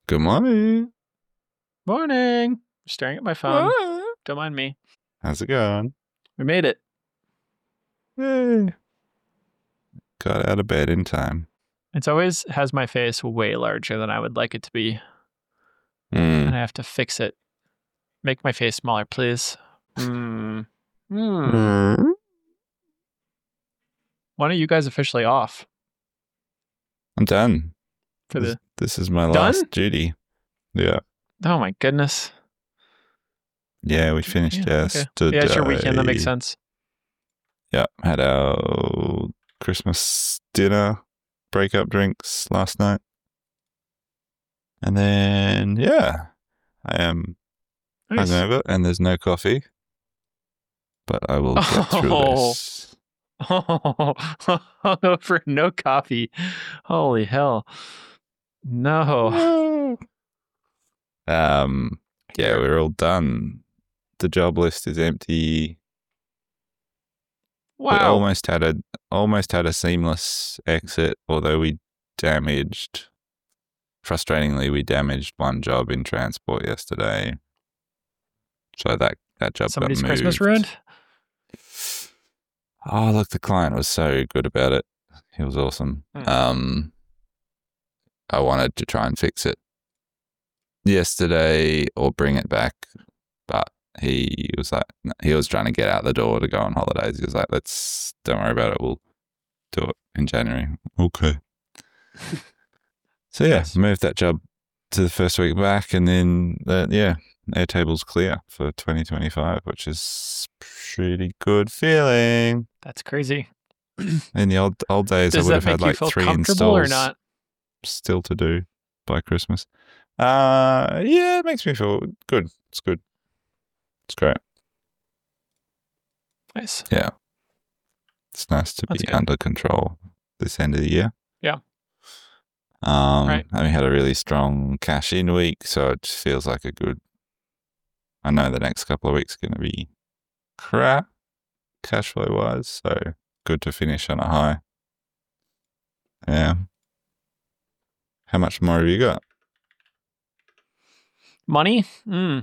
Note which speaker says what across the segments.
Speaker 1: Good morning.
Speaker 2: Morning. Staring at my phone. Don't mind me.
Speaker 1: How's it going?
Speaker 2: We made it.
Speaker 1: Yay. Got out of bed in time.
Speaker 2: It's always has my face way larger than I would like it to be. And I have to fix it. Make my face smaller, please. When are you guys officially off?
Speaker 1: I'm done.
Speaker 2: For
Speaker 1: This is my last duty. Yeah.
Speaker 2: Oh my goodness.
Speaker 1: Yeah, we finished yesterday.
Speaker 2: Okay. Yeah, it's your weekend. That makes sense.
Speaker 1: Yeah, had our Christmas dinner, breakup drinks last night. And then, I am hungover and there's no coffee. But I will get through this.
Speaker 2: Hungover, no coffee. Holy hell. No.
Speaker 1: Yeah, we're all done. The job list is empty.
Speaker 2: Wow.
Speaker 1: We almost had a seamless exit, although frustratingly, we damaged one job in transport yesterday. So that job
Speaker 2: Somebody's
Speaker 1: got moved.
Speaker 2: Christmas ruined?
Speaker 1: Oh, look, the client was so good about it. He was awesome. I wanted to try and fix it yesterday or bring it back, but he was trying to get out the door to go on holidays. He was like, don't worry about it. We'll do it in January. Okay. So moved that job to the first week back, and then Airtable's clear for 2025, which is pretty good feeling.
Speaker 2: That's crazy.
Speaker 1: In the old days, I would have had like 3 installs
Speaker 2: or not?
Speaker 1: Still to do by Christmas. It makes me feel good. It's good. It's great.
Speaker 2: Nice.
Speaker 1: Yeah. It's nice to be under control this end of the year.
Speaker 2: Yeah.
Speaker 1: Right. And we had a really strong cash in week, so it just feels like I know the next couple of weeks are going to be crap cash flow wise, so good to finish on a high. Yeah. How much more have you got?
Speaker 2: Money?
Speaker 1: No,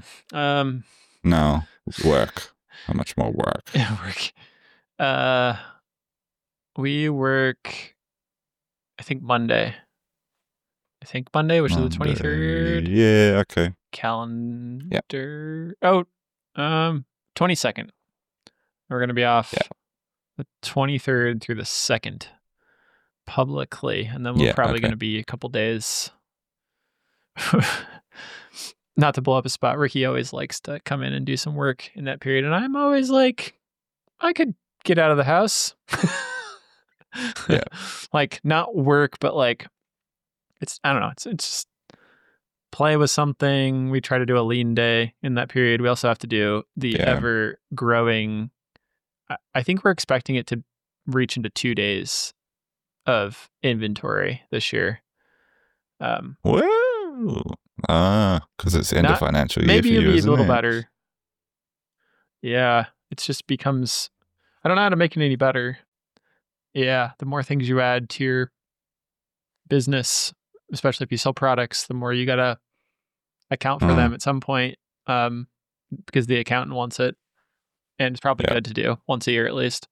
Speaker 1: work. How much more work?
Speaker 2: Yeah, work. We work, I think Monday, which is the 23rd.
Speaker 1: Yeah, okay.
Speaker 2: Calendar. Yep. 22nd. We're going to be off the 23rd through the 2nd publicly. And then we're probably going to be a couple days. Not to blow up a spot. Ricky always likes to come in and do some work in that period. And I'm always like, I could get out of the house.
Speaker 1: Yeah.
Speaker 2: Like not work, but like, I don't know. It's just play with something. We try to do a lean day in that period. We also have to do the ever growing. I think we're expecting it to reach into 2 days of inventory this year.
Speaker 1: Whoa. Because it's end of financial year for you,
Speaker 2: maybe it'll be a little
Speaker 1: it?
Speaker 2: better. Yeah. It just becomes, I don't know how to make it any better. Yeah. The more things you add to your business, especially if you sell products, the more you got to account for them at some point, because the accountant wants it. And it's probably good to do once a year at least.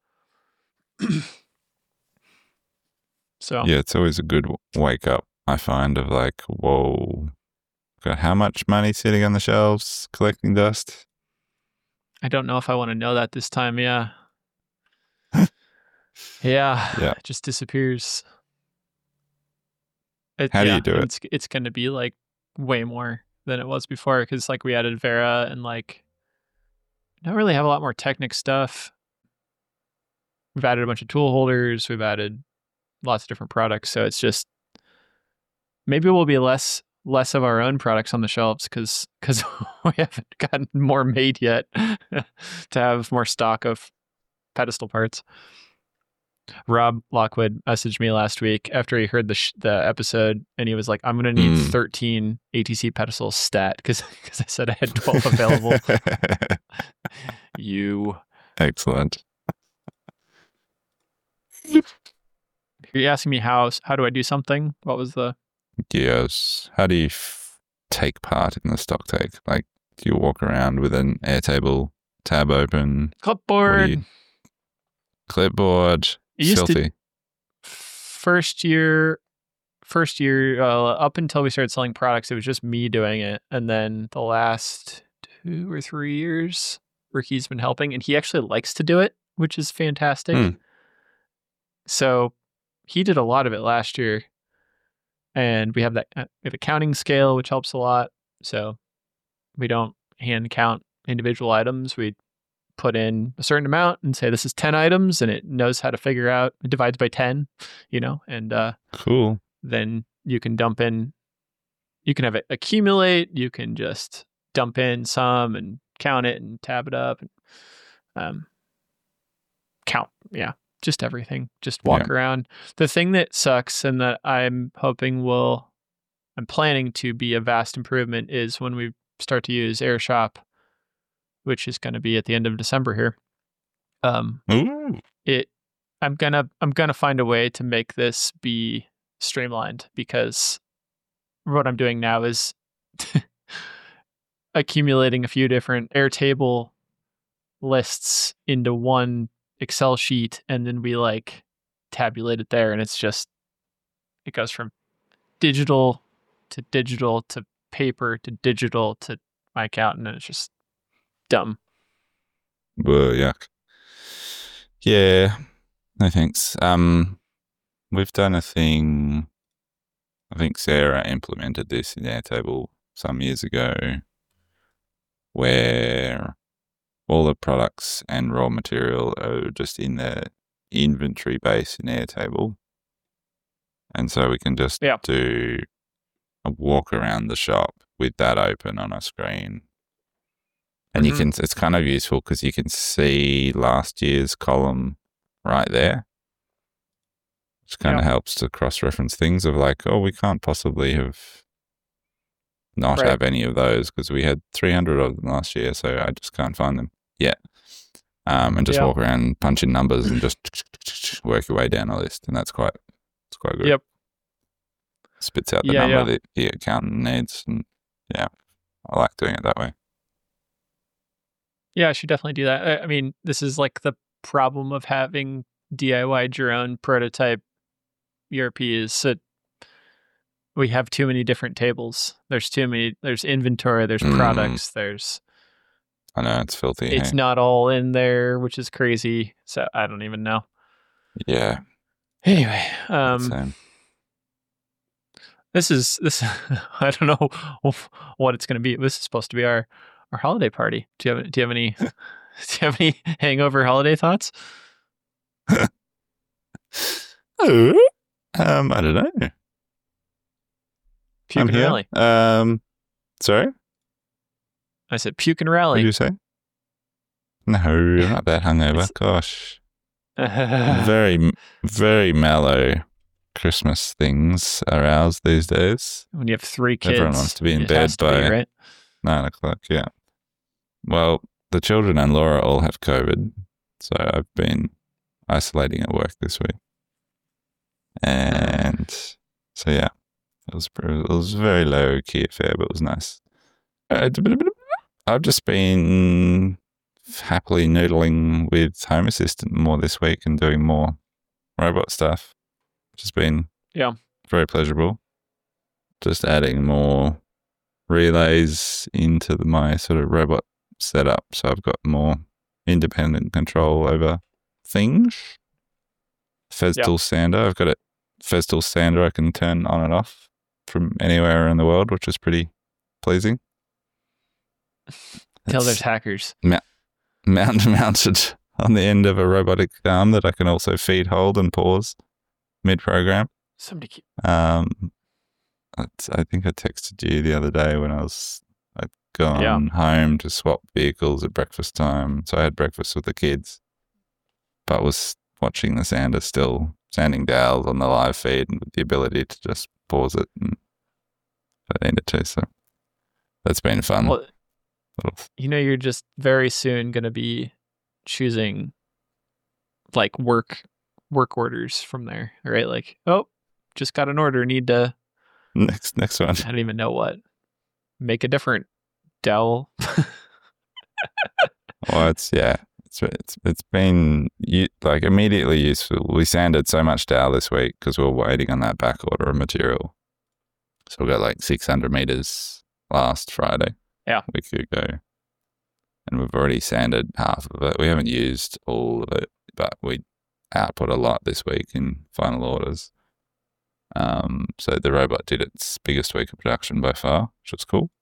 Speaker 2: So
Speaker 1: yeah, it's always a good wake up, I find, of like, whoa, got how much money sitting on the shelves collecting dust?
Speaker 2: I don't know if I want to know that this time. Yeah. It just disappears.
Speaker 1: How do you do it?
Speaker 2: It's going to be like way more than it was before, because like we added Vera and like don't really have a lot more Technic stuff. We've added a bunch of tool holders. We've added lots of different products. So it's just, maybe we'll be less of our own products on the shelves because we haven't gotten more made yet to have more stock of pedestal parts. Rob Lockwood messaged me last week after he heard the episode, and he was like, I'm going to need 13 ATC pedestals stat because I said I had 12 available.
Speaker 1: Excellent.
Speaker 2: You're asking me how do I do something? What was the...
Speaker 1: Yes. How do you take part in the stock take? Like, do you walk around with an Airtable tab open?
Speaker 2: Clipboard.
Speaker 1: Clipboard. Filthy.
Speaker 2: First year, up until we started selling products, it was just me doing it. And then the last 2 or 3 years, Ricky's been helping, and he actually likes to do it, which is fantastic. So he did a lot of it last year. And we have accounting scale, which helps a lot. So we don't hand count individual items. We put in a certain amount and say, this is 10 items, and it knows how to figure out, it divides by 10, and
Speaker 1: cool.
Speaker 2: Then you can dump in, you can have it accumulate, you can just dump in some and count it and tab it up and count. Yeah. Just everything. Just walk around. The thing that sucks and that I'm planning to be a vast improvement is when we start to use AirShop, which is going to be at the end of December here. I'm gonna find a way to make this be streamlined, because what I'm doing now is accumulating a few different Airtable lists into one Excel sheet, and then we like tabulate it there, and it goes from digital to paper to digital to my accountant, and it's just dumb.
Speaker 1: Well, yuck. Yeah, no thanks. We've done a thing, I think Sarah implemented this in Airtable some years ago, where all the products and raw material are just in the inventory base in Airtable. And so we can just do a walk around the shop with that open on a screen. And it's kind of useful because you can see last year's column right there, which kind of helps to cross-reference things of like, oh, we can't possibly have not have any of those because we had 300 of them last year, so I just can't find them. Yeah. And just walk around, punch in numbers, and just work your way down a list. And it's quite good.
Speaker 2: Yep.
Speaker 1: Spits out the number that the accountant needs. And I like doing it that way.
Speaker 2: Yeah, I should definitely do that. I mean, this is like the problem of having DIY'd your own prototype ERP is that we have too many different tables. There's inventory, there's products,
Speaker 1: I know, it's filthy.
Speaker 2: It's not all in there, which is crazy. So I don't even know.
Speaker 1: Yeah.
Speaker 2: Anyway, this I don't know what it's going to be. This is supposed to be our holiday party. Do you have any hangover holiday thoughts?
Speaker 1: I don't know.
Speaker 2: Puke and rally.
Speaker 1: Sorry?
Speaker 2: I said puke and rally.
Speaker 1: What did you say? No, not that hungover. Gosh. Very, very mellow Christmas things are ours these days.
Speaker 2: When you have 3 kids.
Speaker 1: Everyone wants to be in bed by 9 o'clock, yeah. Well, the children and Laura all have COVID, so I've been isolating at work this week. And so, yeah, it was a very low-key affair, but it was nice. I've just been happily noodling with Home Assistant more this week and doing more robot stuff, which has been very pleasurable. Just adding more relays into my sort of robot setup, so I've got more independent control over things. Festool sander, I've got a Festool sander I can turn on and off from anywhere around the world, which is pretty pleasing.
Speaker 2: Tell there's hackers.
Speaker 1: Mounted on the end of a robotic arm that I can also feed, hold, and pause mid-program. I think I texted you the other day when I'd gone home to swap vehicles at breakfast time. So I had breakfast with the kids, but was watching the sander still, sanding dowels on the live feed, and with the ability to just pause it if I needed to. So that's been fun.
Speaker 2: Well, you're just very soon going to be choosing like work orders from there, right? Like, oh, just got an order, need to
Speaker 1: next one.
Speaker 2: I don't even know what. make a different Dell.
Speaker 1: Well, it's been like immediately useful. We sanded so much Dell this week because we were waiting on that back order of material. So we got like 600 meters last Friday.
Speaker 2: Yeah.
Speaker 1: A week ago. And we've already sanded half of it. We haven't used all of it, but we output a lot this week in final orders. So the robot did its biggest week of production by far, which was cool.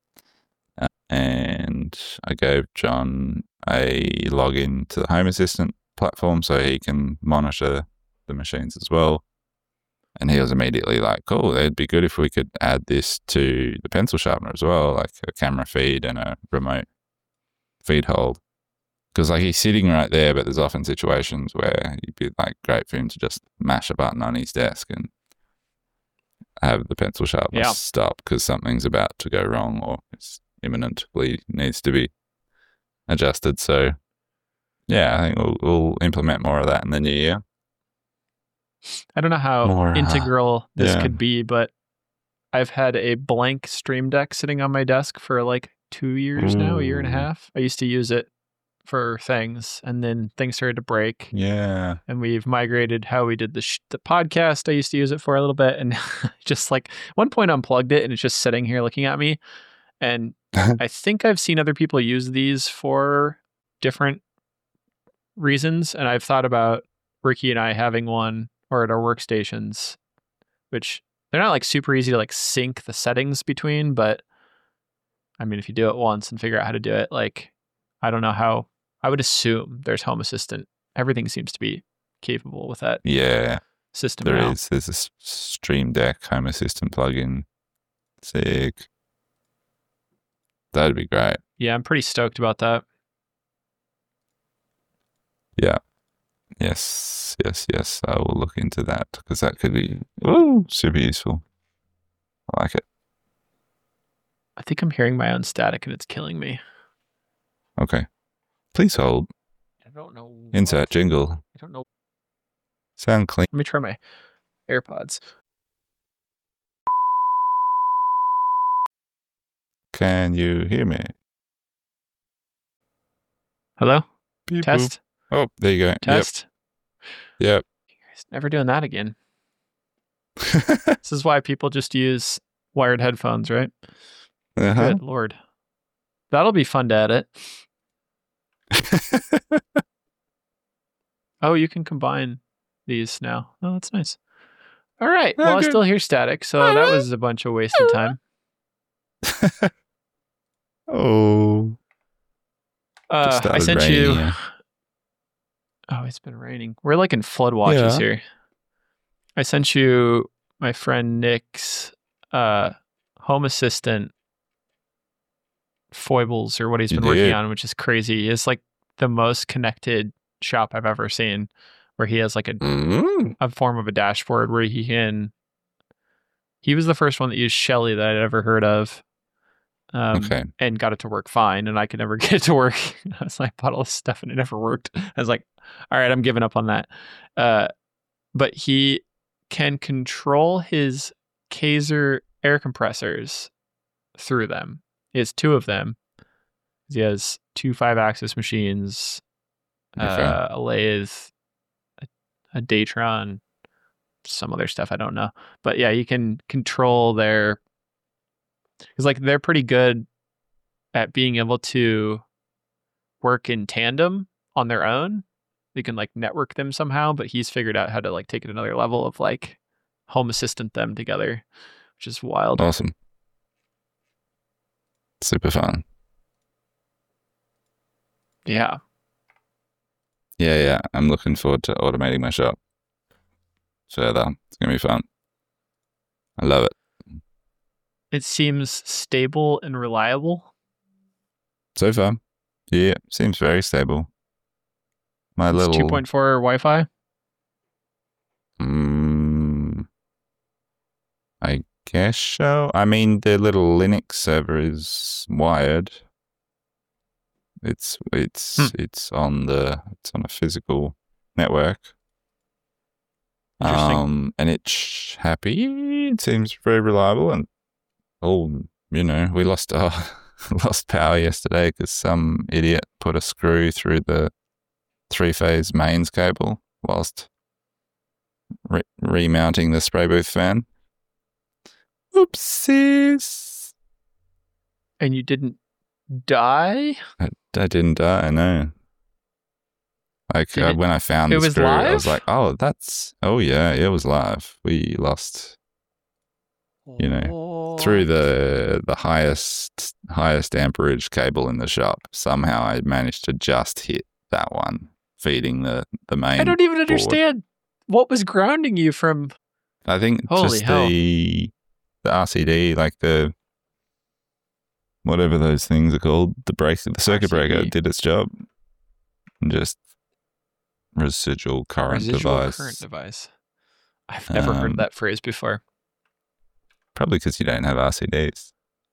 Speaker 1: And I gave John a login to the Home Assistant platform so he can monitor the machines as well. And he was immediately like, cool, it'd be good if we could add this to the pencil sharpener as well, like a camera feed and a remote feed hold. Because like he's sitting right there, but there's often situations where it'd be like great for him to just mash a button on his desk and have the pencil sharpener stop because something's about to go wrong or it's imminently needs to be adjusted. So yeah, I think we'll implement more of that in the new year.
Speaker 2: I don't know how integral this could be, but I've had a blank Stream Deck sitting on my desk for like 2 years now, a year and a half. I used to use it for things, and then things started to break.
Speaker 1: Yeah.
Speaker 2: And we've migrated how we did the podcast. I used to use it for a little bit, and just like one point unplugged it, and it's just sitting here looking at me. And I think I've seen other people use these for different reasons, and I've thought about Ricky and I having one or at our workstations, which they're not like super easy to like sync the settings between, but I mean, if you do it once and figure out how to do it, like, I don't know how, I would assume there's Home Assistant. Everything seems to be capable with that system.
Speaker 1: There's a Stream Deck Home Assistant plugin. Sick. That'd be great.
Speaker 2: Yeah, I'm pretty stoked about that.
Speaker 1: Yeah. Yes. I will look into that because that could be super useful. I like it.
Speaker 2: I think I'm hearing my own static and it's killing me.
Speaker 1: Okay. Please hold.
Speaker 2: I don't know.
Speaker 1: Insert jingle.
Speaker 2: I don't know.
Speaker 1: Sound clean.
Speaker 2: Let me try my AirPods.
Speaker 1: Can you hear me?
Speaker 2: Hello?
Speaker 1: Beep,
Speaker 2: Test?
Speaker 1: Boop. Oh, there you go.
Speaker 2: Test?
Speaker 1: Yep.
Speaker 2: Never doing that again. This is why people just use wired headphones, right? Good Lord. That'll be fun to edit. Oh, you can combine these now. Oh, that's nice. All right. Well, I still hear static, so that was a bunch of wasted time. I sent you... Yeah. Oh, it's been raining. We're like in flood watches here. I sent you my friend Nick's Home Assistant foibles, or what he's been working on, which is crazy. It's like the most connected shop I've ever seen, where he has like a form of a dashboard where he was the first one that used Shelly that I'd ever heard of. And got it to work fine, and I could never get it to work. I was like, bought all this stuff and it never worked. I was like, all right, I'm giving up on that. But he can control his Kaiser air compressors through them. He has 2 of them. He has 2 5-axis machines, a lathe, a Datron, some other stuff I don't know. But yeah, you can control their... Because like they're pretty good at being able to work in tandem on their own. You can like network them somehow, but he's figured out how to like take it another level of like Home Assistant them together, which is wild.
Speaker 1: Awesome. Super fun.
Speaker 2: Yeah.
Speaker 1: Yeah. I'm looking forward to automating my shop further. It's going to be fun. I love it.
Speaker 2: It seems stable and reliable.
Speaker 1: So far. Yeah, seems very stable. My little
Speaker 2: 2.4 Wi-Fi?
Speaker 1: I guess so. I mean, the little Linux server is wired. It's on a physical network.
Speaker 2: Interesting.
Speaker 1: And it's happy. It seems very reliable and all we lost lost power yesterday because some idiot put a screw through the 3-phase mains cable whilst remounting the spray booth fan. Oopsies.
Speaker 2: And you didn't die?
Speaker 1: I didn't die, no. Like when I found the screw,
Speaker 2: live?
Speaker 1: I was like, oh yeah, it was live. We lost, through the highest amperage cable in the shop. Somehow I managed to just hit that one, feeding the main.
Speaker 2: I don't even understand what was grounding you from.
Speaker 1: I think just the RCD, like the whatever those things are called, the circuit breaker did its job. And just residual current device.
Speaker 2: I've never heard that phrase before.
Speaker 1: Probably because you don't have RCDs.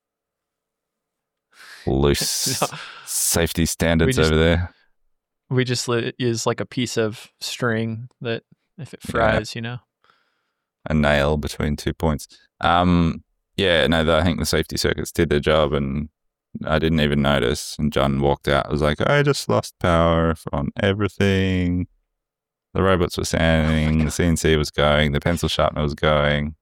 Speaker 1: Loose safety standards over there.
Speaker 2: We just use like a piece of string that if it fries,
Speaker 1: a nail between 2 points. I think the safety circuits did their job and I didn't even notice. And John walked out. I was like, I just lost power on everything. The robots were standing, the CNC was going, the pencil sharpener was going.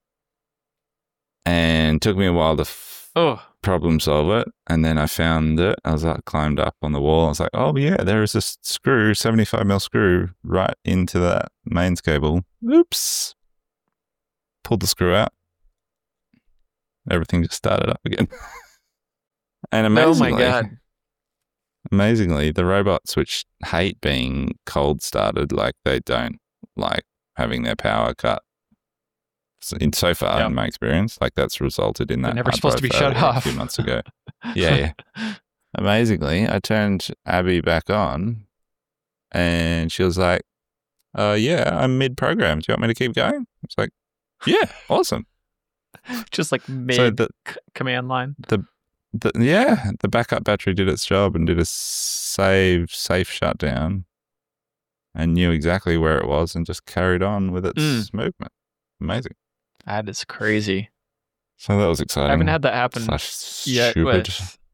Speaker 1: And it took me a while to problem solve it. And then I found it. I was like, climbed up on the wall. I was like, oh yeah, there is a screw, 75mm screw right into that mains cable. Oops. Pulled the screw out. Everything just started up again. And amazingly,
Speaker 2: oh my God.
Speaker 1: Amazingly, the robots, which hate being cold started, like they don't like having their power cut. So far, in my experience, like that's resulted in that.
Speaker 2: They're never supposed to be shut off.
Speaker 1: A few months ago. Yeah. Amazingly, I turned Abby back on, and she was like, "Yeah, I'm mid-program. Do you want me to keep going?" I was like, "Yeah, awesome."
Speaker 2: Just like mid command line.
Speaker 1: The backup battery did its job and did a safe shutdown and knew exactly where it was and just carried on with its movement. Amazing.
Speaker 2: That is crazy.
Speaker 1: So that was exciting.
Speaker 2: I haven't had that happen yet.
Speaker 1: Stupid.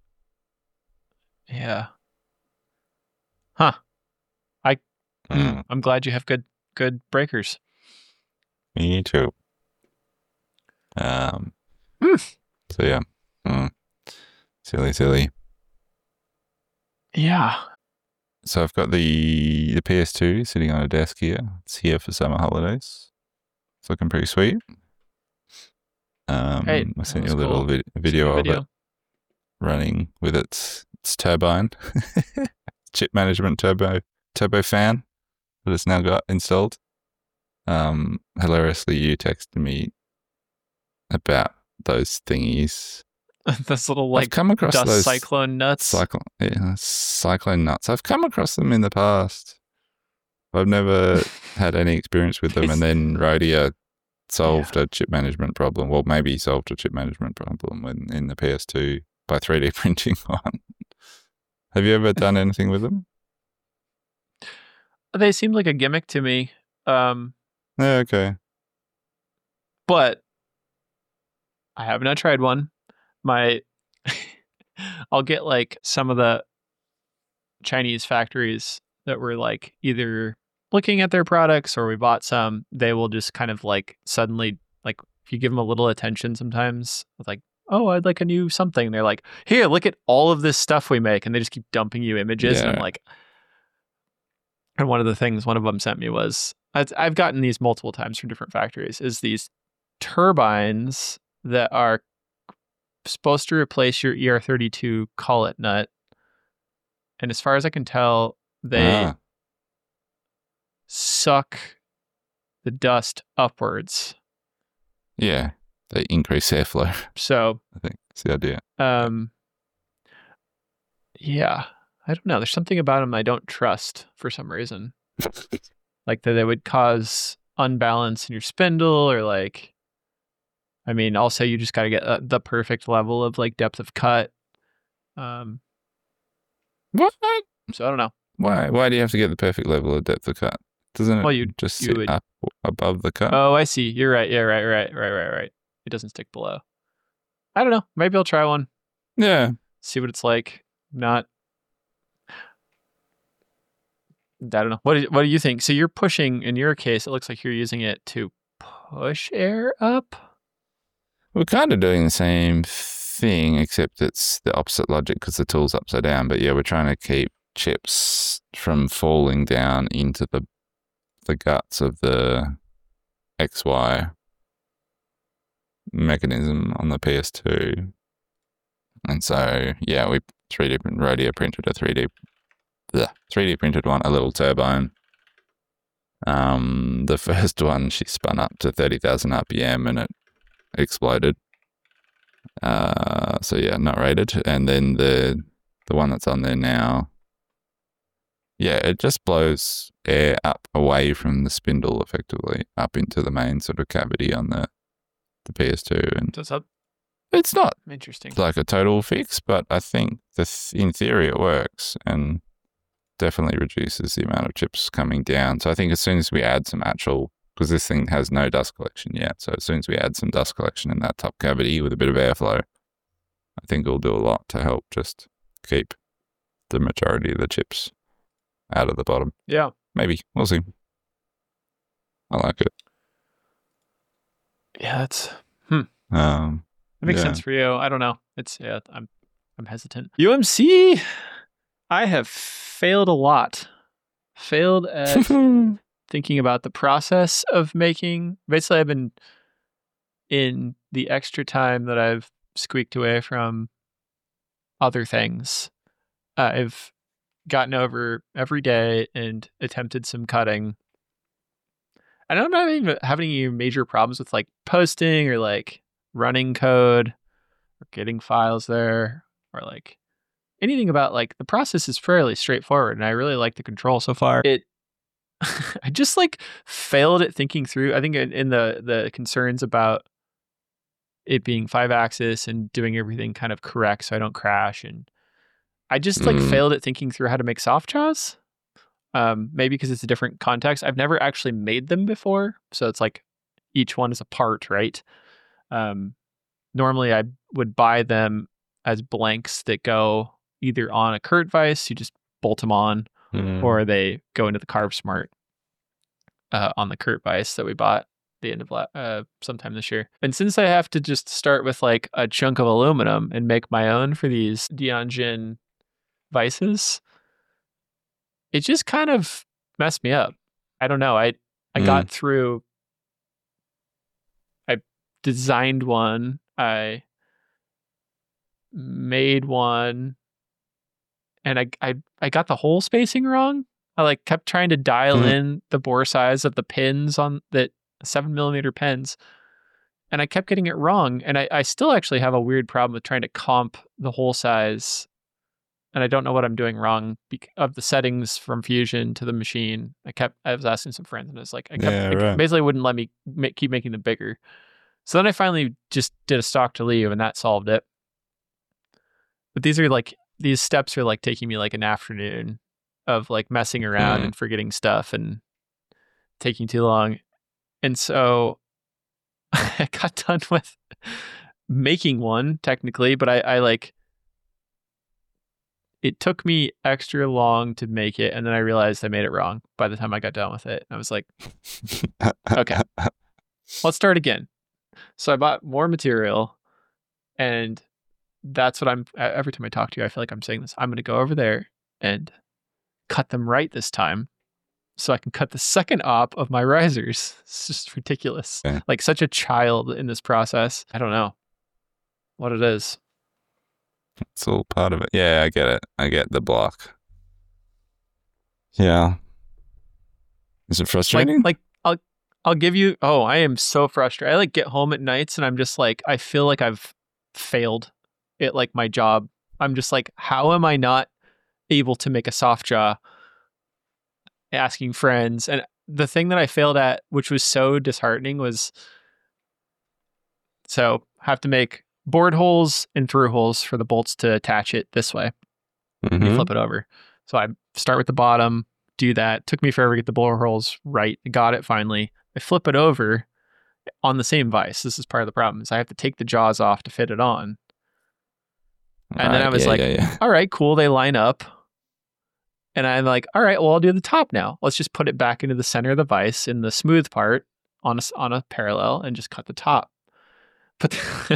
Speaker 2: Yeah. Huh. I'm glad you have good breakers.
Speaker 1: Me too. So yeah. Silly.
Speaker 2: Yeah.
Speaker 1: So I've got the PS2 sitting on a desk here. It's here for summer holidays. It's looking pretty sweet. I sent you a little video of it running with its turbine, chip management turbo fan that it's now got installed. Hilariously, you texted me about those thingies.
Speaker 2: Those little
Speaker 1: I've come across
Speaker 2: dust
Speaker 1: those
Speaker 2: cyclone nuts.
Speaker 1: Cyclone nuts. I've come across them in the past. I've never had any experience with them. And then Rhodia solved a chip management problem. Well, maybe solved a chip management problem in the PS2 by 3D printing one. Have you ever done anything with them?
Speaker 2: They seemed like a gimmick to me.
Speaker 1: Yeah, okay.
Speaker 2: But I have not tried one. I'll get like some of the Chinese factories that were like either looking at their products or we bought some. They will just kind of like suddenly, like if you give them a little attention sometimes, it's like, oh, I'd like a new something. They're like, here, look at all of this stuff we make. And they just keep dumping you images. And I'm like, and one of them sent me was, I've gotten these multiple times from different factories, is these turbines that are supposed to replace your ER32 collet nut. And as far as I can tell, they suck the dust upwards.
Speaker 1: Yeah, they increase airflow.
Speaker 2: So
Speaker 1: I think that's the idea.
Speaker 2: Yeah, I don't know. There's something about them I don't trust for some reason. Like that they would cause unbalance in your spindle, or like, I mean, also you just got to get the perfect level of like depth of cut.
Speaker 1: What?
Speaker 2: So I don't know.
Speaker 1: Why do you have to get the perfect level of depth of cut? Doesn't it just sit up above the cut?
Speaker 2: Oh, I see. You're right. Yeah, right. It doesn't stick below. I don't know. Maybe I'll try one.
Speaker 1: Yeah.
Speaker 2: See what it's like. I don't know. What do you think? So you're pushing, in your case, it looks like you're using it to push air up?
Speaker 1: We're kind of doing the same thing, except it's the opposite logic because the tool's upside down. But yeah, we're trying to keep chips from falling down into the guts of the XY mechanism on the PS2. And so, yeah, we 3D rodeo printed a 3D printed one, a little turbine. The first one, she spun up to 30,000 RPM and it exploded. So yeah, not rated. And then the one that's on there now, yeah, it just blows air up away from the spindle, effectively up into the main sort of cavity on the PS2. And it's not
Speaker 2: interesting,
Speaker 1: like a total fix, but I think in theory it works and definitely reduces the amount of chips coming down. So I think as soon as we add some actual, because this thing has no dust collection yet, so as soon as we add some dust collection in that top cavity with a bit of airflow, I think it'll do a lot to help just keep the majority of the chips out of the bottom.
Speaker 2: Yeah.
Speaker 1: Maybe. We'll see. I like it.
Speaker 2: Yeah, that's
Speaker 1: that
Speaker 2: makes sense for you. I don't know. I'm hesitant. UMC, I have failed a lot. Failed at thinking about the process of making. Basically, I've been, in the extra time that I've squeaked away from other things, I've gotten over every day and attempted some cutting. And I'm not even having any major problems with like posting or like running code or getting files there or like anything about like the process is fairly straightforward and I really like the control so far. I just like failed at thinking through. I think in the concerns about it being 5-axis and doing everything kind of correct so I don't crash, and I just like failed at thinking through how to make soft jaws. Maybe because it's a different context. I've never actually made them before, so it's like each one is a part, right? Normally I would buy them as blanks that go either on a Kurt vise, you just bolt them on, or they go into the Carb Smart on the Kurt vise that we bought the end of sometime this year. And since I have to just start with like a chunk of aluminum and make my own for these Dianjin vices, it just kind of messed me up. I don't know. I got through. I designed one. I made one, and I got the hole spacing wrong. I like kept trying to dial in the bore size of the pins on that 7mm pins, and I kept getting it wrong. And I still actually have a weird problem with trying to comp the hole size. And I don't know what I'm doing wrong of the settings from Fusion to the machine. I was asking some friends, and it was like, basically wouldn't let me keep making them bigger. So then I finally just did a stock to leave, and that solved it. But these steps are like taking me like an afternoon of like messing around and forgetting stuff and taking too long. And so I got done with making one technically, but I like, it took me extra long to make it, and then I realized I made it wrong by the time I got done with it. I was like, okay, let's start again. So I bought more material, and that's what every time I talk to you, I feel like I'm saying this. I'm going to go over there and cut them right this time so I can cut the second op of my risers. It's just ridiculous. Yeah. Like such a child in this process. I don't know what it is.
Speaker 1: It's all part of it. Yeah, I get it. I get the block. Yeah. Is it frustrating?
Speaker 2: Like I'll give you, I am so frustrated. I like get home at nights and I'm just like, I feel like I've failed at like my job. I'm just like, how am I not able to make a soft jaw? Asking friends. And the thing that I failed at, which was so disheartening, was so have to make board holes and through holes for the bolts to attach it this way. You flip it over. So I start with the bottom, do that. Took me forever to get the bore holes right. Got it finally. I flip it over on the same vise. This is part of the problem, is I have to take the jaws off to fit it on. And then I was all right, cool. They line up. And I'm like, all right, well, I'll do the top now. Let's just put it back into the center of the vise in the smooth part on a parallel and just cut the top. But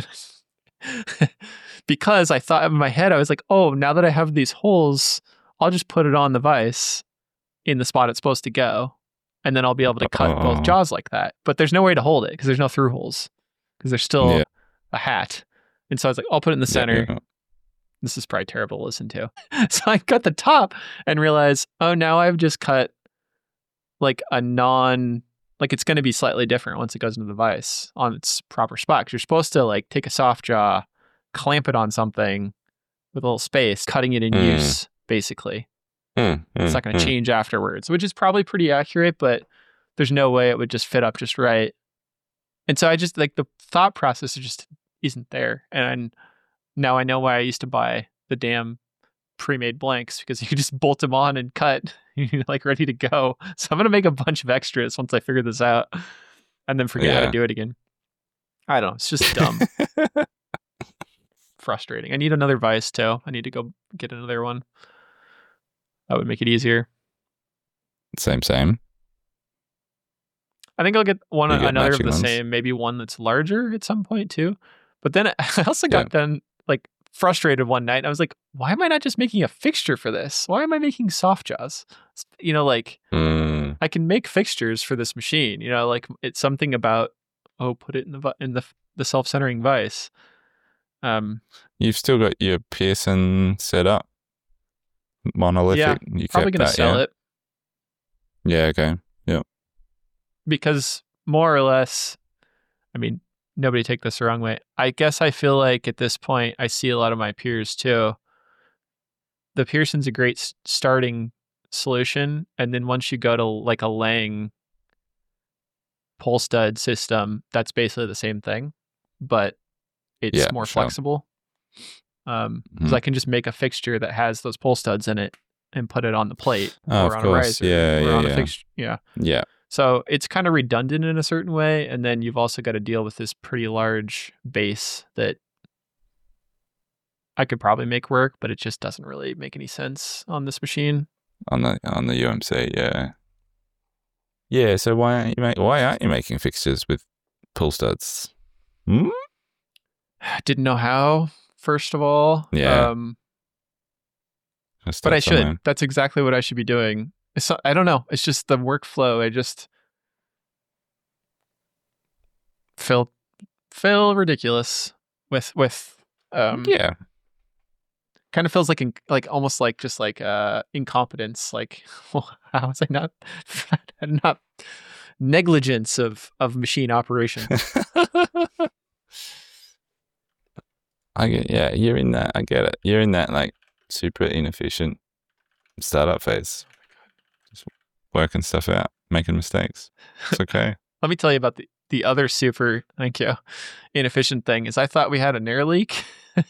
Speaker 2: because I thought in my head, I was like, oh, now that I have these holes, I'll just put it on the vise in the spot it's supposed to go. And then I'll be able to cut both jaws like that. But there's no way to hold it because there's no through holes because there's still a hat. And so I was like, I'll put it in the center. Yeah. This is probably terrible to listen to. So I cut the top and realized, oh, now I've just cut like it's going to be slightly different once it goes into the vise on its proper spot. Because you're supposed to like take a soft jaw, clamp it on something with a little space, cutting it in use, basically. It's not going to change afterwards, which is probably pretty accurate, but there's no way it would just fit up just right. And so I just like the thought process just isn't there. And now I know why I used to buy the damn pre-made blanks, because you could just bolt them on and cut. You're like ready to go. So I'm going to make a bunch of extras once I figure this out and then forget how to do it again. I don't know. It's just dumb. Frustrating. I need another vise too. I need to go get another one. That would make it easier.
Speaker 1: Same.
Speaker 2: I think I'll get another of the same, maybe one that's larger at some point too. But then I also got then like frustrated one night. I was like, why am I not just making a fixture for this? Why am I making soft jaws? You know, like I can make fixtures for this machine. You know, like it's something about put it in the self-centering vise.
Speaker 1: You've still got your Pearson set up, monolithic.
Speaker 2: Yeah,
Speaker 1: you
Speaker 2: probably gonna sell it.
Speaker 1: Yeah. Okay. Yeah.
Speaker 2: Because more or less, I mean, nobody take this the wrong way. I guess I feel like at this point, I see a lot of my peers too. The Pearson's a great starting solution. And then once you go to like a Lang pole stud system, that's basically the same thing, but it's more flexible. Because I can just make a fixture that has those pole studs in it and put it on the plate or on a riser or on a fixture. Yeah. So it's kind of redundant in a certain way. And then you've also got to deal with this pretty large base that I could probably make work, but it just doesn't really make any sense on this machine.
Speaker 1: On the UMC, yeah. Yeah, so why aren't you making fixtures with pull studs?
Speaker 2: Didn't know how, first of all.
Speaker 1: Yeah.
Speaker 2: But I should. That's exactly what I should be doing. I don't know. It's just the workflow. I just feel ridiculous with kind of feels like almost like just like incompetence. Like, well, how was I not negligence of machine operation?
Speaker 1: You're in that. I get it. You're in that like super inefficient startup phase. Just working stuff out, making mistakes. It's okay.
Speaker 2: Let me tell you about the other super, thank you, inefficient thing is I thought we had an air leak.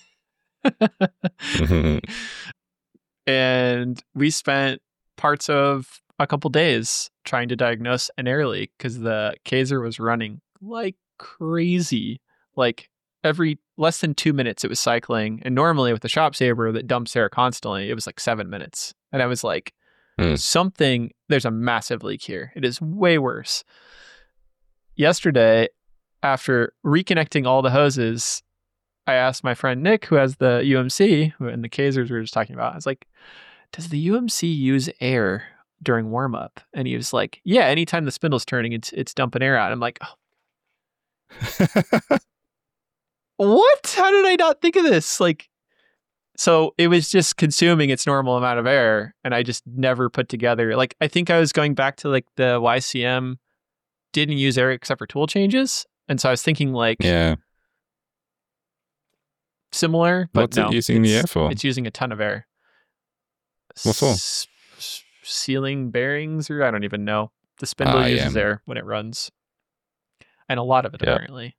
Speaker 2: And we spent parts of a couple days trying to diagnose an air leak because the Kaiser was running like crazy. Like every less than 2 minutes it was cycling. And normally with the Shop Saber that dumps air constantly, it was like 7 minutes. And I was like, there's a massive leak here. It is way worse. Yesterday, after reconnecting all the hoses, I asked my friend Nick, who has the UMC and the Kaisers we were just talking about. I was like, does the UMC use air during warm-up? And he was like, yeah, anytime the spindle's turning, it's dumping air out. I'm like, what? How did I not think of this? Like, so it was just consuming its normal amount of air, and I just never put together. Like, I think I was going back to like the YCM didn't use air except for tool changes, and so I was thinking like, similar, but
Speaker 1: what's it using the air for?
Speaker 2: It's using a ton of air.
Speaker 1: What for?
Speaker 2: Sealing bearings, or I don't even know. The spindle uses air when it runs, and a lot of it apparently.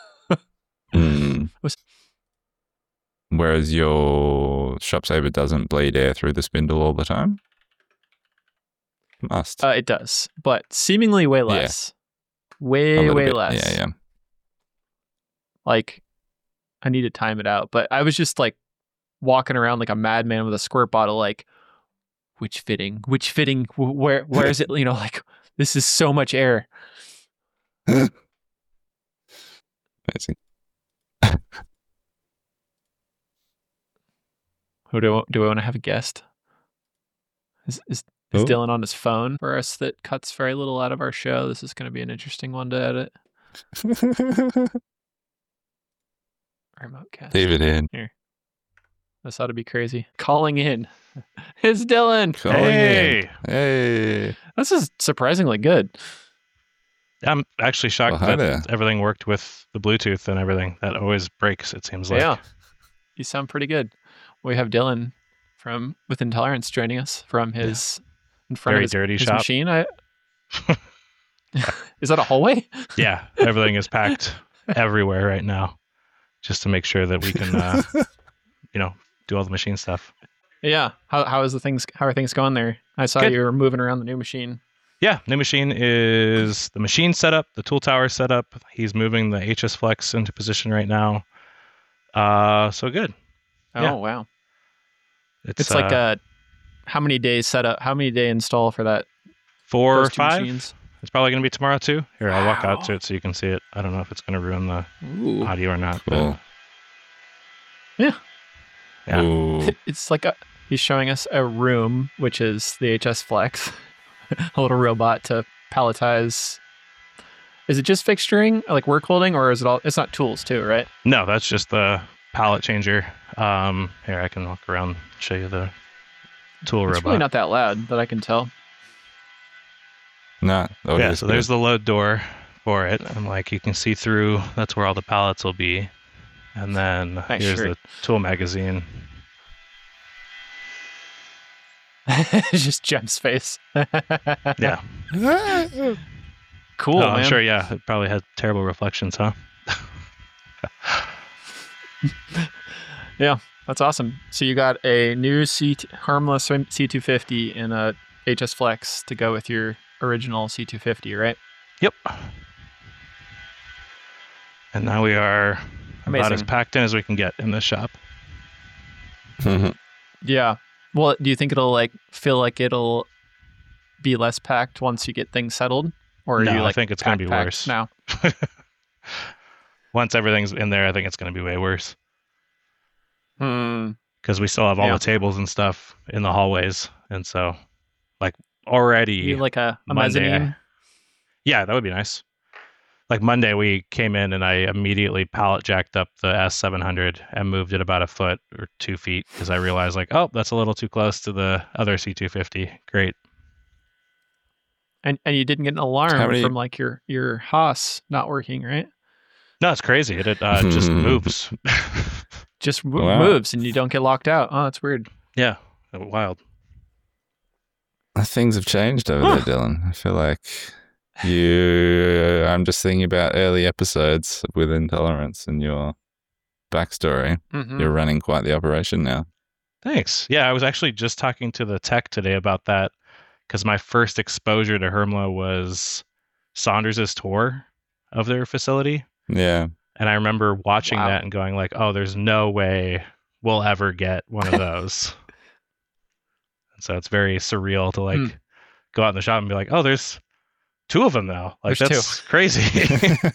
Speaker 1: Whereas your Shop Saber doesn't bleed air through the spindle all the time? Must.
Speaker 2: It does, but seemingly way less. way
Speaker 1: bit.
Speaker 2: less.
Speaker 1: Yeah.
Speaker 2: Like, I need to time it out. But I was just like walking around like a madman with a squirt bottle, like, which fitting, where is it? You know, like, this is so much air.
Speaker 1: Amazing.
Speaker 2: Who do I want to have a guest? Is Dylan on his phone for us that cuts very little out of our show? This is going to be an interesting one to edit. Remote cast.
Speaker 1: Leave it in.
Speaker 2: Here. This ought to be crazy. Calling in. It's Dylan.
Speaker 1: Hey.
Speaker 2: This is surprisingly good.
Speaker 3: I'm actually shocked that everything worked with the Bluetooth and everything. That always breaks, it seems like.
Speaker 2: Yeah. You sound pretty good. We have Dylan from With Intolerance joining us from his in front
Speaker 3: very
Speaker 2: of
Speaker 3: dirty
Speaker 2: his
Speaker 3: shop
Speaker 2: machine. Is that a hallway?
Speaker 3: Yeah, everything is packed everywhere right now, just to make sure that we can, do all the machine stuff.
Speaker 2: Yeah. How are things going there? I saw you were moving around the new machine.
Speaker 3: Yeah, new machine is the machine set up, the tool tower set up. He's moving the HS Flex into position right now. So good.
Speaker 2: Oh,
Speaker 3: yeah.
Speaker 2: Wow. It's like a how many days setup? How many day install for that?
Speaker 3: 4 or 5.
Speaker 2: Machines?
Speaker 3: It's probably going to be tomorrow too. Here, I'll walk out to it so you can see it. I don't know if it's going to ruin the audio or not.
Speaker 1: Cool.
Speaker 2: Yeah.
Speaker 1: Ooh.
Speaker 2: It's like he's showing us a room, which is the HS Flex, a little robot to palletize. Is it just fixturing, like work holding, or is it all? It's not tools too, right?
Speaker 3: No, that's just the pallet changer. Here, I can walk around and show you the tool robot.
Speaker 2: It's really not that loud that I can tell.
Speaker 1: No.
Speaker 3: So there's the load door for it, and like you can see through. That's where all the pallets will be, and then here's the tool magazine.
Speaker 2: It's just Jem's face.
Speaker 3: Yeah.
Speaker 2: Cool, man.
Speaker 3: I'm sure, yeah. It probably had terrible reflections, huh?
Speaker 2: Yeah, that's awesome. So you got a new harmless C250 and a HS Flex to go with your original C250, right?
Speaker 3: Yep. And now we are about as packed in as we can get in this shop.
Speaker 2: Yeah. Well, do you think it'll feel like it'll be less packed once you get things settled? Or are
Speaker 3: I think it's going to be worse
Speaker 2: now.
Speaker 3: Once everything's in there, I think it's going to be way worse. Because we still have all the tables and stuff in the hallways, and so already
Speaker 2: like a
Speaker 3: Monday,
Speaker 2: mezzanine.
Speaker 3: Yeah, that would be nice. Like Monday, we came in and I immediately pallet jacked up the S700 and moved it about a foot or 2 feet because I realized that's a little too close to the other C250. Great.
Speaker 2: And you didn't get an alarm from your Haas not working, right?
Speaker 3: No, it's crazy. It just moves.
Speaker 2: Moves and you don't get locked out. Oh, that's weird.
Speaker 3: Yeah, wild.
Speaker 1: Things have changed over there, Dylan. I feel like I'm just thinking about early episodes with Intolerance and your backstory. Mm-hmm. You're running quite the operation now.
Speaker 3: Thanks. Yeah, I was actually just talking to the tech today about that because my first exposure to Hermlo was Saunders' tour of their facility.
Speaker 1: Yeah.
Speaker 3: And I remember watching that and going there's no way we'll ever get one of those. And so it's very surreal to go out in the shop and be there's 2 of them now. That's 2. Crazy.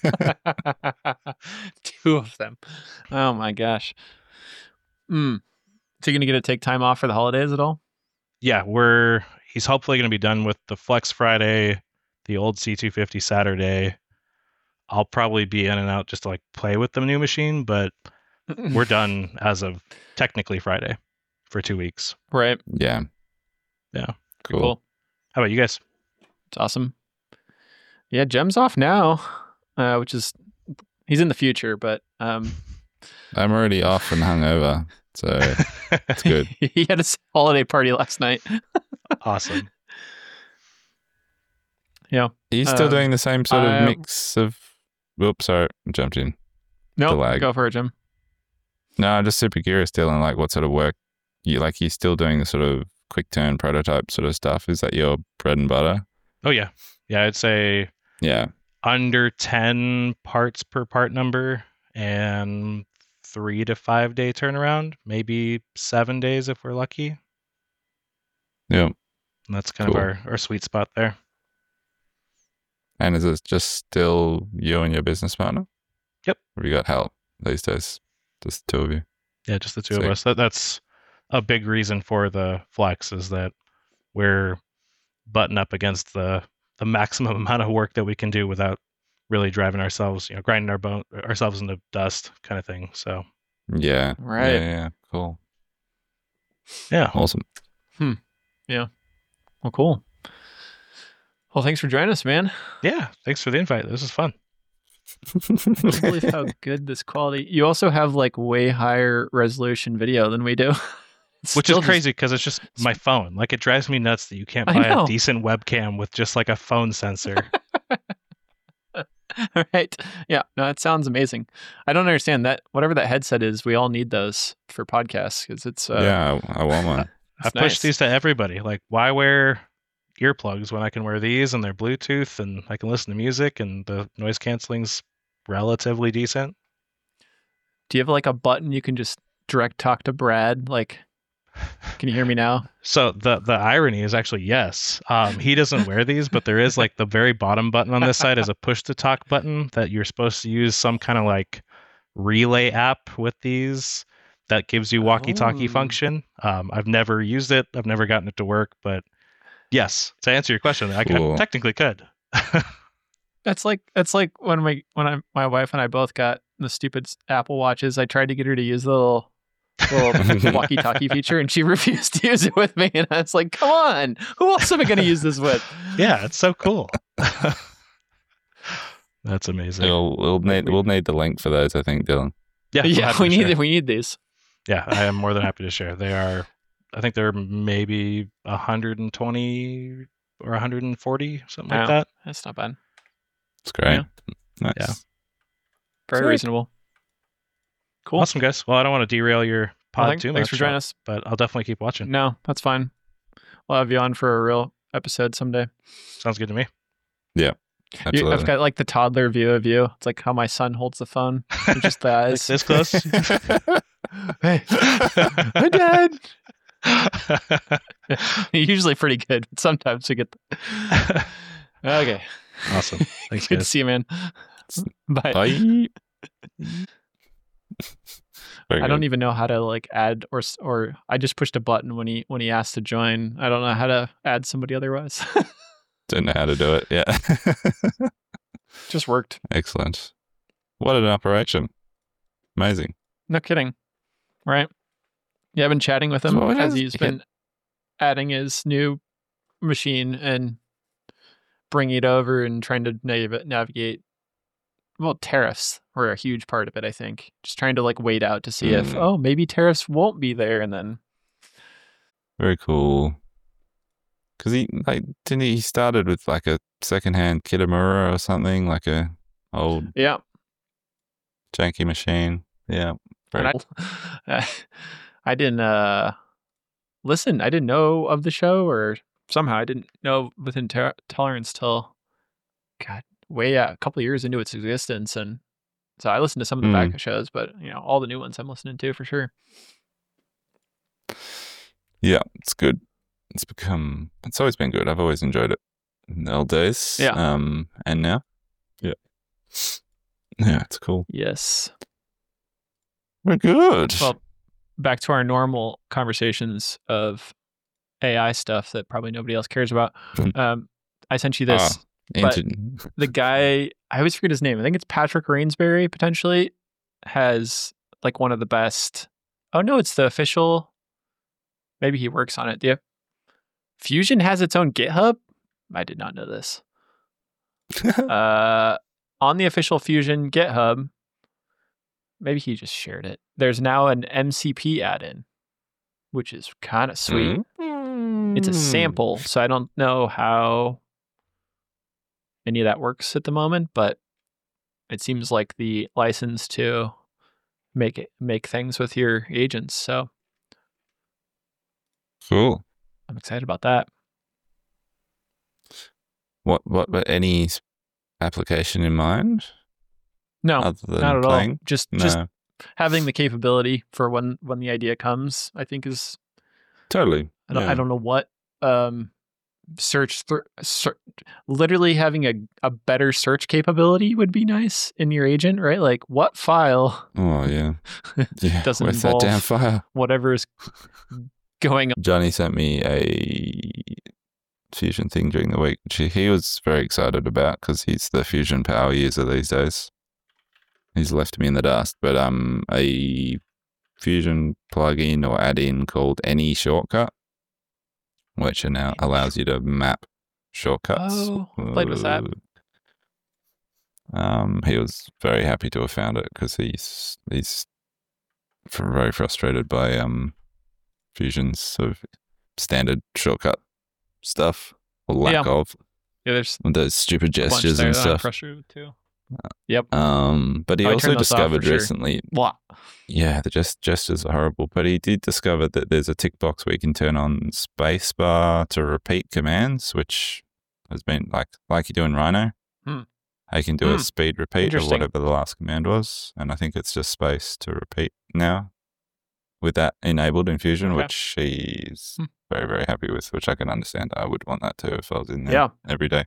Speaker 2: 2 of them. Oh my gosh. So you're going to get to take time off for the holidays at all?
Speaker 3: Yeah, he's hopefully going to be done with the Flex Friday, the old C250 Saturday. I'll probably be in and out just to play with the new machine, but we're done as of technically Friday for 2 weeks.
Speaker 2: Right.
Speaker 1: Yeah.
Speaker 3: Yeah.
Speaker 2: Cool.
Speaker 3: How about you guys?
Speaker 2: It's awesome. Yeah, Jem's off now, which is he's in the future, but
Speaker 1: I'm already off and hungover, so it's good.
Speaker 2: He had a holiday party last night.
Speaker 3: Awesome.
Speaker 2: Yeah.
Speaker 1: He's still doing the same sort of mix of. Whoops, sorry, I jumped in.
Speaker 2: No, go for it, Jim.
Speaker 1: No, I'm just super curious, Dylan. What sort of work you're still doing the sort of quick turn prototype sort of stuff? Is that your bread and butter?
Speaker 3: Oh yeah, I'd say.
Speaker 1: Yeah.
Speaker 3: under 10 parts per part number and 3 to 5 day turnaround, maybe 7 days if we're lucky.
Speaker 1: Yeah.
Speaker 3: And that's kind of our sweet spot there.
Speaker 1: And is it just still you and your business partner?
Speaker 3: Yep.
Speaker 1: Or have you got help these days? Just the two of you?
Speaker 3: Yeah, just the two of us. That's a big reason for the Flex, is that we're butting up against the maximum amount of work that we can do without really driving ourselves, grinding ourselves into dust kind of thing. So
Speaker 1: yeah.
Speaker 2: Right.
Speaker 1: Yeah. Cool.
Speaker 3: Yeah.
Speaker 1: Awesome.
Speaker 2: Yeah. Well, cool. Well, thanks for joining us, man.
Speaker 3: Yeah. Thanks for the invite. This is fun.
Speaker 2: I can't believe how good this quality. You also have like way higher resolution video than we do.
Speaker 3: Which is crazy because it's just my phone. Like, it drives me nuts that you can't buy a decent webcam with just like a phone sensor.
Speaker 2: Right. Yeah. No, it sounds amazing. I don't understand that. Whatever that headset is, we all need those for podcasts because it's.
Speaker 1: Yeah, I want one.
Speaker 3: I push these to everybody. Like, why wear earplugs when I can wear these and they're Bluetooth and I can listen to music and the noise canceling's relatively decent?
Speaker 2: Do you have like a button you can just direct talk to Brad? Like, can you hear me now?
Speaker 3: So the irony is actually yes. He doesn't wear these, but there is like the very bottom button on this side is a push to talk button that you're supposed to use some kind of like relay app with these that gives you walkie-talkie function. I've never used it. I've never gotten it to work, but yes, to answer your question, I technically could.
Speaker 2: That's like when my wife and I both got the stupid Apple Watches. I tried to get her to use the little walkie-talkie feature, and she refused to use it with me. And I was like, "Come on, who else am I going to use this with?"
Speaker 3: Yeah, it's so cool. That's amazing.
Speaker 1: We'll need the link for those, I think, Dylan.
Speaker 3: Yeah,
Speaker 2: we need these.
Speaker 3: Yeah, I am more than happy to share. I think they're maybe 120 or 140, something like that.
Speaker 2: That's not bad.
Speaker 1: It's great.
Speaker 2: Yeah.
Speaker 1: Nice.
Speaker 3: Yeah.
Speaker 2: Very reasonable. Cool.
Speaker 3: Awesome, guys. Well, I don't want to derail your pod too much.
Speaker 2: Thanks for joining us.
Speaker 3: But I'll definitely keep watching.
Speaker 2: No, that's fine. We'll have you on for a real episode someday.
Speaker 3: Sounds good to me.
Speaker 1: Yeah. Absolutely.
Speaker 2: I've got like the toddler view of you. It's like how my son holds the phone. Just the eyes.
Speaker 3: Like this close?
Speaker 2: Hey. Hi, Dad. Usually pretty good, but sometimes we get Okay.
Speaker 3: Awesome. Thanks,
Speaker 2: Good
Speaker 3: guys.
Speaker 2: to see you, man. Bye.
Speaker 1: Bye.
Speaker 2: I don't even know how to like add or I just pushed a button when he asked to join. I don't know how to add somebody otherwise.
Speaker 1: Don't know how to do it. Yeah.
Speaker 2: Just worked.
Speaker 1: Excellent. What an operation. Amazing.
Speaker 2: No kidding. Right? Yeah, I've been chatting with him as he's been adding his new machine and bringing it over and trying to navigate. Well, tariffs were a huge part of it, I think. Just trying to like wait out to see if, maybe tariffs won't be there, and then.
Speaker 1: Very cool. Because he started with like a secondhand Kitamura or something, like a old janky machine. Yeah.
Speaker 2: I didn't listen. I didn't know of the show, or somehow I didn't know Within Tolerance till a couple of years into its existence, and so I listened to some of the back shows, but all the new ones I'm listening to for sure.
Speaker 1: Yeah, it's good. It's always been good. I've always enjoyed it in the old days.
Speaker 2: Yeah.
Speaker 1: And now. Yeah. Yeah, it's cool.
Speaker 2: Yes.
Speaker 1: We're good.
Speaker 2: Well, back to our normal conversations of AI stuff that probably nobody else cares about. I sent you this. But the guy, I always forget his name. I think it's Patrick Rainsbury, potentially, has like one of the best. Oh, no, it's the official. Maybe he works on it. Yeah. Fusion has its own GitHub. I did not know this. On the official Fusion GitHub, maybe he just shared it. There's now an MCP add-in, which is kind of sweet. It's a sample, so I don't know how any of that works at the moment, but it seems like the license to make things with your agents. So
Speaker 1: cool.
Speaker 2: I'm excited about that.
Speaker 1: What any application in mind?
Speaker 2: No,
Speaker 1: other than
Speaker 2: not at
Speaker 1: playing?
Speaker 2: all. Just having the capability for when the idea comes, I think is
Speaker 1: Totally.
Speaker 2: I don't know what literally having a better search capability would be nice in your agent, right? Like what file
Speaker 1: Oh yeah. Yeah.
Speaker 2: doesn't
Speaker 1: Where's that damn
Speaker 2: involve
Speaker 1: file?
Speaker 2: whatever is going on.
Speaker 1: Johnny sent me a Fusion thing during the week, which he was very excited about because he's the Fusion power user these days. He's left me in the dust, but a Fusion plugin or add-in called Any Shortcut, which now allows you to map shortcuts.
Speaker 2: Oh, played with that.
Speaker 1: He was very happy to have found it because he's very frustrated by Fusion's sort of standard shortcut stuff or lack of.
Speaker 2: Yeah, there's
Speaker 1: those stupid gestures and stuff.
Speaker 2: I'm frustrated with too. Yep.
Speaker 1: But he also discovered recently.
Speaker 2: What?
Speaker 1: Yeah, the gestures are horrible. But he did discover that there's a tick box where you can turn on spacebar to repeat commands, which has been like you do in Rhino. I can do a speed repeat of whatever the last command was, and I think it's just space to repeat now with that enabled in Fusion, which he's very, very happy with, which I can understand. I would want that too if I was in there every day.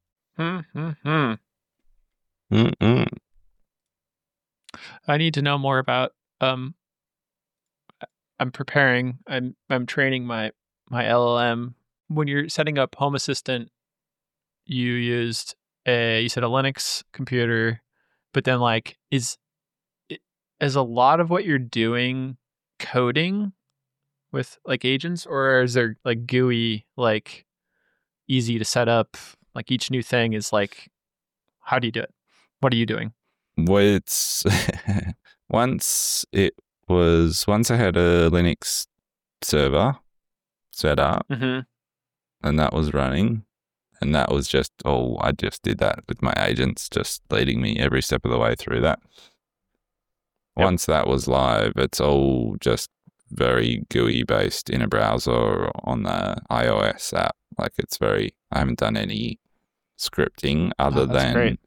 Speaker 2: I need to know more about I'm preparing, I'm training my LLM. When you're setting up Home Assistant, you said a Linux computer, but then is a lot of what you're doing coding with agents, or is there GUI easy to set up? Each new thing is how do you do it? What are you doing?
Speaker 1: Well, it's once I had a Linux server set up, and that was running, and that was just I just did that with my agents, just leading me every step of the way through that. Once that was live, it's all just very GUI based in a browser or on the iOS app. I haven't done any scripting other than
Speaker 2: great.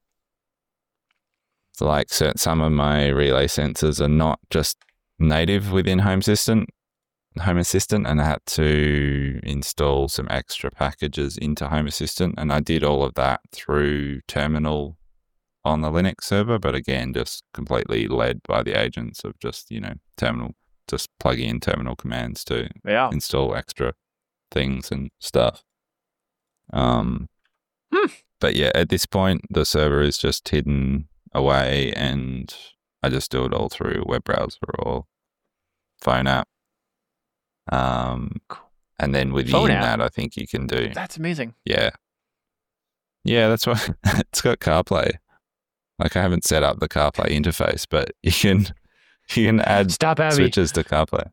Speaker 1: Some of my relay sensors are not just native within Home Assistant, and I had to install some extra packages into Home Assistant, and I did all of that through Terminal on the Linux server, but again, just completely led by the agents of just, Terminal, just plugging in Terminal commands to install extra things and stuff. But yeah, at this point, the server is just hidden away, and I just do it all through web browser or phone app. And then within that, I think you can do.
Speaker 2: That's amazing.
Speaker 1: Yeah, that's why it's got CarPlay. I haven't set up the CarPlay interface, but you can add switches to CarPlay.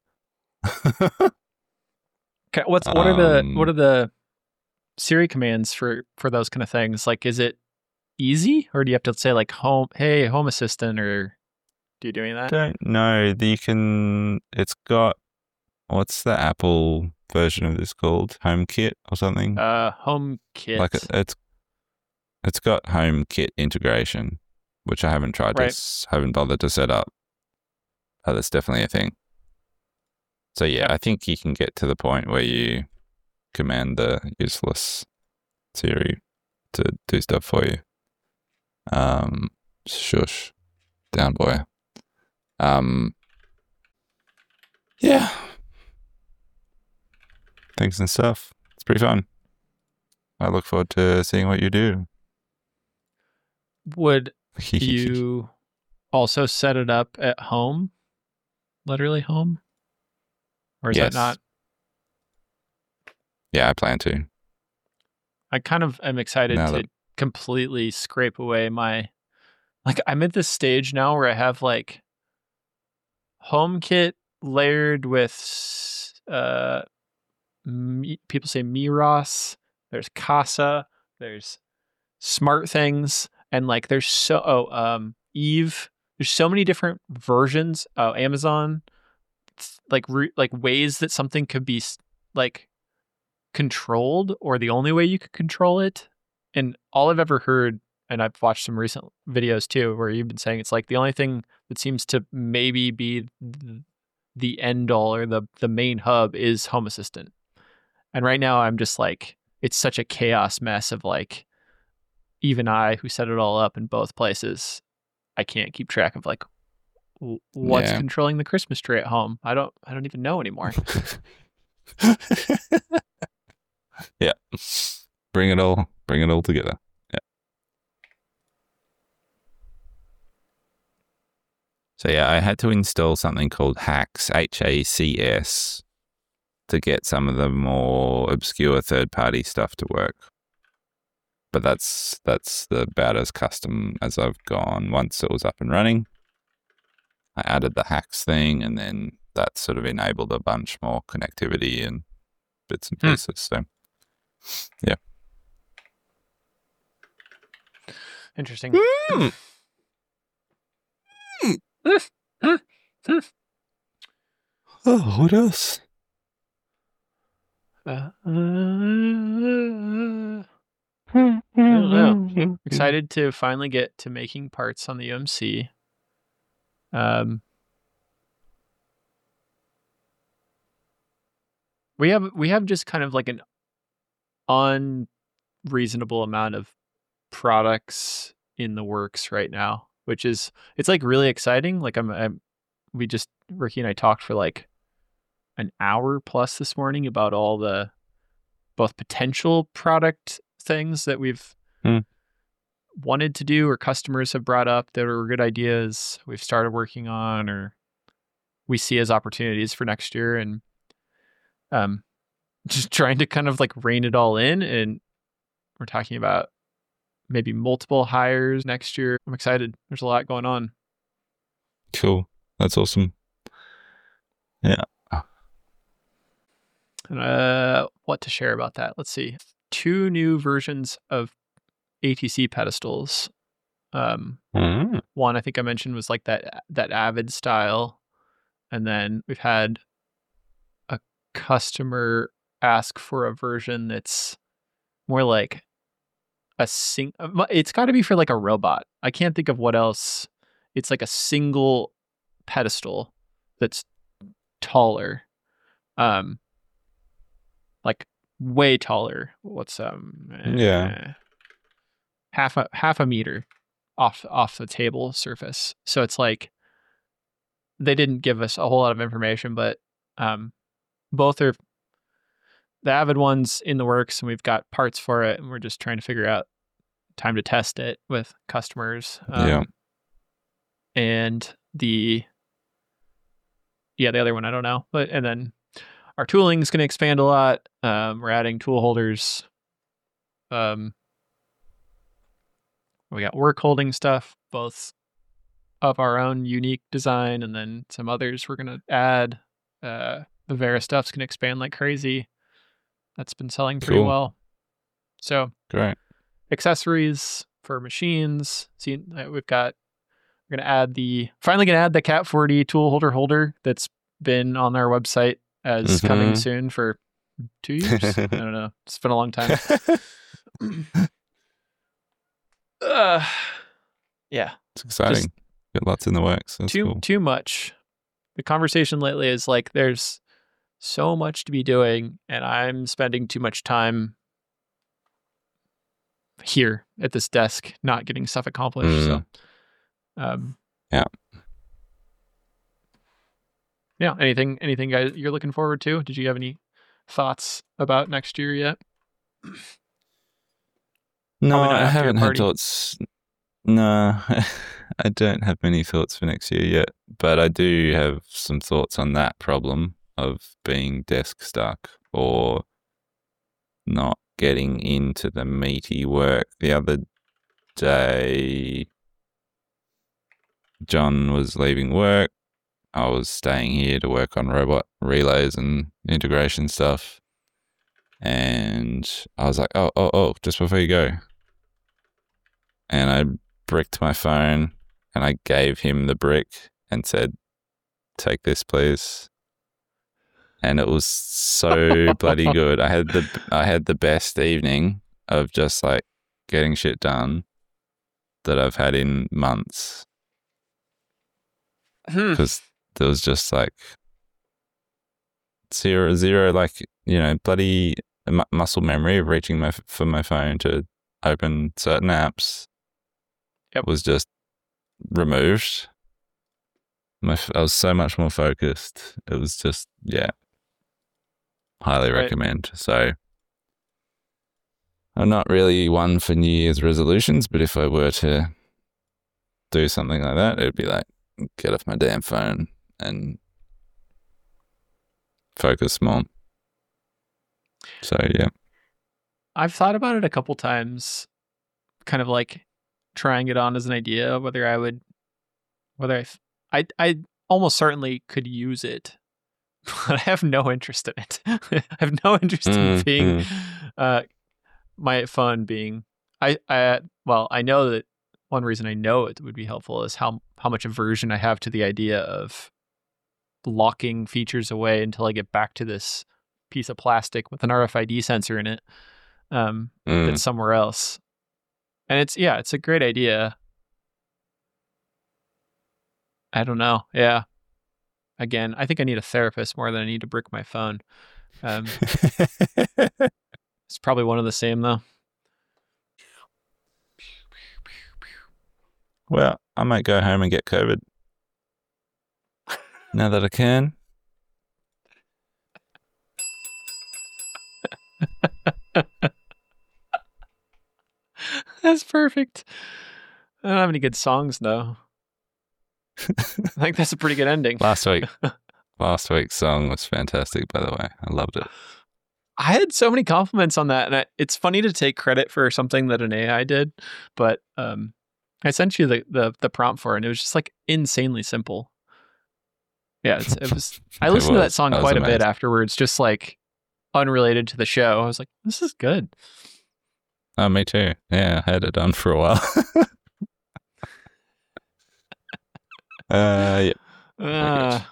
Speaker 2: Okay, what are the Siri commands for those kind of things? Is it easy, or do you have to say Home Assistant, or do you doing that?
Speaker 1: Don't know. It's got, what's the Apple version of this called? HomeKit or something?
Speaker 2: HomeKit.
Speaker 1: It's got HomeKit integration, which I haven't tried haven't bothered to set up. Oh, that's definitely a thing. So yeah, I think you can get to the point where you command the useless Siri to do stuff for you. Shush. Down, boy. Yeah. Things and stuff. It's pretty fun. I look forward to seeing what you do.
Speaker 2: Would you also set it up at home? Literally home? Or is that not?
Speaker 1: Yeah, I plan to.
Speaker 2: I kind of am excited to completely scrape away my... I'm at this stage now where I have HomeKit layered with people say Miros, there's Casa, there's Smart Things, and there's Eve. There's so many different versions. Amazon, ways that something could be controlled, or the only way you could control it. And all I've ever heard, and I've watched some recent videos too, where you've been saying it's like the only thing that seems to maybe be the end all or the main hub is Home Assistant. And right now I'm just like, it's such a chaos mess of like, even I, who set it all up in both places, I can't keep track of like what's controlling the Christmas tree at home. I don't even know anymore.
Speaker 1: Yeah. Bring it all together. Yeah. So yeah, I had to install something called HACS, HACS, to get some of the more obscure third-party stuff to work. But that's about as custom as I've gone. Once it was up and running, I added the HACS thing, and then that sort of enabled a bunch more connectivity and bits and pieces. So, yeah.
Speaker 2: Interesting.
Speaker 1: Oh, what else?
Speaker 2: I don't know. Excited to finally get to making parts on the UMC. We have just kind of like an unreasonable amount of products in the works right now, which is, it's like really exciting. Like Ricky and I talked for like an hour plus this morning about all the both potential product things that we've wanted to do or customers have brought up that are good ideas we've started working on or we see as opportunities for next year, and just trying to kind of like rein it all in. And we're talking about maybe multiple hires next year. I'm excited. There's a lot going on.
Speaker 1: Cool. That's awesome. Yeah.
Speaker 2: And what to share about that? Let's see. 2 new versions of ATC pedestals. One I think I mentioned was like that Avid style, and then we've had a customer ask for a version that's more like it's got to be for like a robot. I can't think of what else. It's like a single pedestal that's taller, like way taller. What's half a meter off the table surface. So it's like they didn't give us a whole lot of information, but both are the Avid ones in the works, and we've got parts for it, and we're just trying to figure out time to test it with customers. And the other one I don't know, and then our tooling is going to expand a lot. We're adding tool holders. We got work holding stuff, both of our own unique design, and then some others we're going to add. The Vera stuff's going to expand like crazy. That's been selling pretty well. So
Speaker 1: great.
Speaker 2: Accessories for machines. See, we're finally going to add the Cat 4D tool holder that's been on our website as coming soon for 2 years. I don't know. It's been a long time. Yeah.
Speaker 1: It's exciting. Got lots in the works. That's cool.
Speaker 2: Too much. The conversation lately is like there's so much to be doing, and I'm spending too much time here at this desk not getting stuff accomplished. So anything guys you're looking forward to? Did you have any thoughts about next year yet?
Speaker 1: No, I haven't had thoughts. No, I don't have many thoughts for next year yet, but I do have some thoughts on that problem of being desk stuck or not getting into the meaty work. The other day, John was leaving work. I was staying here to work on robot relays and integration stuff. And I was like, oh, just before you go. And I bricked my phone and I gave him the brick and said, take this, please. And it was so bloody good. I had the best evening of just like getting shit done. that I've had in months. Because there was just like zero, like, bloody muscle memory of reaching for my phone to open certain apps.
Speaker 2: Yep.
Speaker 1: Was just removed. I was so much more focused. It was just, highly recommend. So I'm not really one for New Year's resolutions, but if I were to do something like that, it'd be like, get off my damn phone and focus more. So, yeah. I've
Speaker 2: thought about it a couple times, kind of like trying it on as an idea, I almost certainly could use it, but I have no interest in it. I have no interest in being, my phone being, I know that one reason I know it would be helpful is how much aversion I have to the idea of locking features away until I get back to this piece of plastic with an RFID sensor in it, that's somewhere else. And it's a great idea. I don't know. Yeah. Again, I think I need a therapist more than I need to brick my phone. It's probably one of the same, though.
Speaker 1: Well, I might go home and get COVID. Now that I can.
Speaker 2: That's perfect. I don't have any good songs, though. I think that's a pretty good ending.
Speaker 1: Last week's song was fantastic, by the way. I loved it.
Speaker 2: I had so many compliments on that, and it's funny to take credit for something that an AI did, but I sent you the prompt for it, and it was just like insanely simple. Yeah, it was. I listened to that song quite a bit afterwards, just like unrelated to the show. I was like, this is good.
Speaker 1: Oh, me too. Yeah, I had it on for a while. Yeah.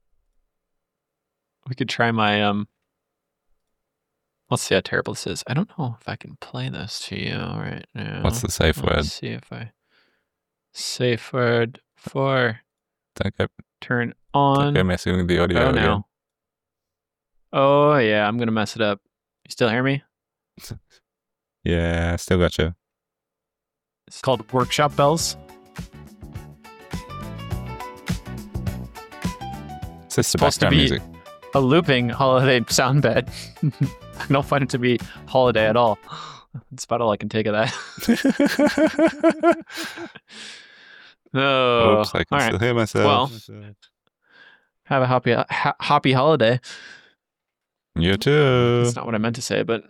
Speaker 2: We could try my let's see how terrible this is. I don't know if I can play this to you right now.
Speaker 1: What's the safe word?
Speaker 2: Let's see if safe word for turn on.
Speaker 1: Don't go messing with the audio again.
Speaker 2: No. Oh yeah, I'm gonna mess it up. You still hear me?
Speaker 1: Yeah, I still got you.
Speaker 2: It's called Workshop Bells.
Speaker 1: It's supposed to be music.
Speaker 2: A looping holiday sound bed. I don't find it to be holiday at all. That's about all I can take of that. No.
Speaker 1: Oops, I can still hear myself.
Speaker 2: Well, have a happy holiday.
Speaker 1: You too.
Speaker 2: That's not what I meant to say, but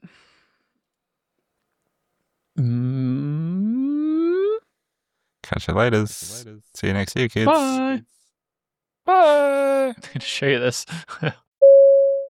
Speaker 1: catch you later. See you next year, kids.
Speaker 2: Bye. Bye. I'm going to show you this.